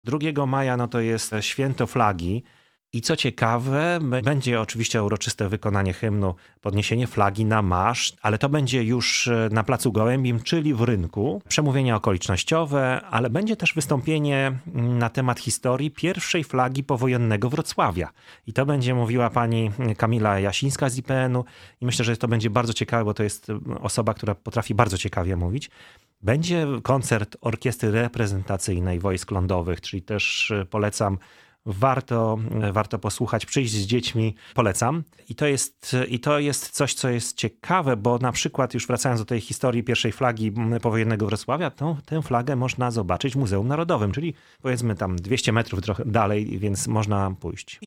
2 maja to jest święto flagi. I co ciekawe, będzie oczywiście uroczyste wykonanie hymnu, podniesienie flagi na maszt, ale to będzie już na Placu Gołębim, czyli w rynku. Przemówienia okolicznościowe, ale będzie też wystąpienie na temat historii pierwszej flagi powojennego Wrocławia. I to będzie mówiła pani Kamila Jasińska z IPN-u i myślę, że to będzie bardzo ciekawe, bo to jest osoba, która potrafi bardzo ciekawie mówić. Będzie koncert Orkiestry Reprezentacyjnej Wojsk Lądowych, czyli też polecam. Warto posłuchać, przyjść z dziećmi, polecam. I to jest coś, co jest ciekawe, bo na przykład już wracając do tej historii pierwszej flagi powojennego Wrocławia, tę flagę można zobaczyć w Muzeum Narodowym, czyli powiedzmy tam 200 metrów trochę dalej, więc można pójść.